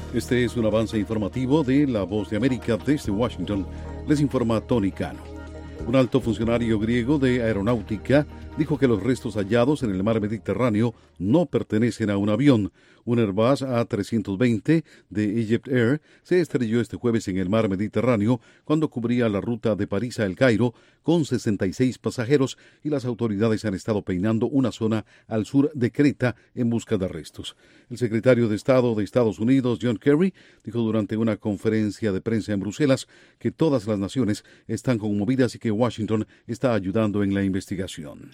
Este es un avance informativo de La Voz de América desde Washington. Les informa Tony Cano. Un alto funcionario griego de aeronáutica dijo que los restos hallados en el mar Mediterráneo no pertenecen a un avión. Un Airbus A320 de Egypt Air se estrelló este jueves en el mar Mediterráneo cuando cubría la ruta de París a El Cairo con 66 pasajeros y las autoridades han estado peinando una zona al sur de Creta en busca de restos. El secretario de Estado de Estados Unidos, John Kerry, dijo durante una conferencia de prensa en Bruselas que todas las naciones están conmovidas y que Washington está ayudando en la investigación.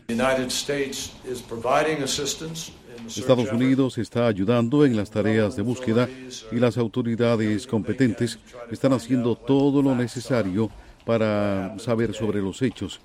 Estados Unidos está ayudando en las tareas de búsqueda y las autoridades competentes están haciendo todo lo necesario para saber sobre los hechos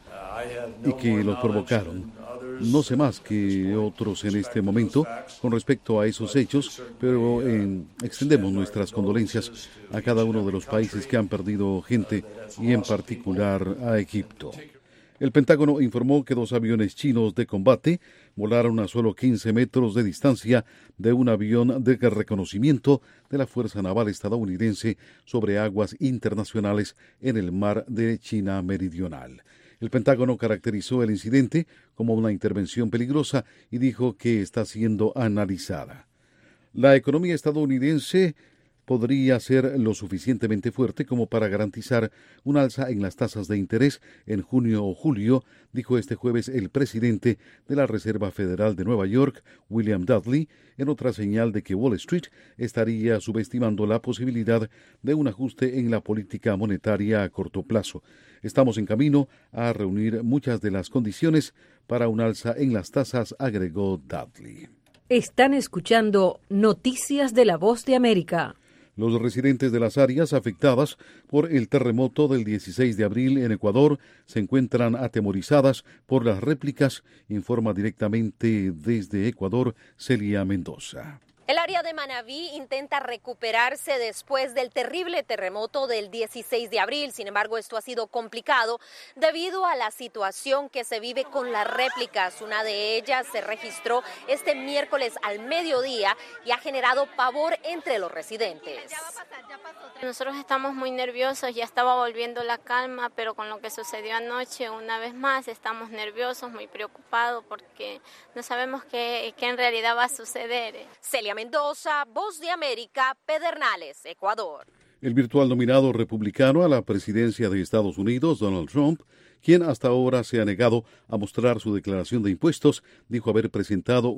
y que los provocaron. No sé más que otros en este momento con respecto a esos hechos, pero extendemos nuestras condolencias a cada uno de los países que han perdido gente y en particular a Egipto. El Pentágono informó que 2 aviones chinos de combate volaron a solo 15 metros de distancia de un avión de reconocimiento de la Fuerza Naval estadounidense sobre aguas internacionales en el mar de China Meridional. El Pentágono caracterizó el incidente como una intervención peligrosa y dijo que está siendo analizada. La economía estadounidense podría ser lo suficientemente fuerte como para garantizar un alza en las tasas de interés en junio o julio, dijo este jueves el presidente de la Reserva Federal de Nueva York, William Dudley, en otra señal de que Wall Street estaría subestimando la posibilidad de un ajuste en la política monetaria a corto plazo. Estamos en camino a reunir muchas de las condiciones para un alza en las tasas, agregó Dudley. Están escuchando Noticias de La Voz de América. Los residentes de las áreas afectadas por el terremoto del 16 de abril en Ecuador se encuentran atemorizadas por las réplicas, informa directamente desde Ecuador Celia Mendoza. El área de Manabí intenta recuperarse después del terrible terremoto del 16 de abril. Sin embargo, esto ha sido complicado debido a la situación que se vive con las réplicas. Una de ellas se registró este miércoles al mediodía y ha generado pavor entre los residentes. Nosotros estamos muy nerviosos, ya estaba volviendo la calma, pero con lo que sucedió anoche, una vez más, estamos nerviosos, muy preocupados porque no sabemos qué en realidad va a suceder. Celia Mendoza, Voz de América, Pedernales, Ecuador. El virtual nominado republicano a la presidencia de Estados Unidos, Donald Trump, quien hasta ahora se ha negado a mostrar su declaración de impuestos, dijo haber presentado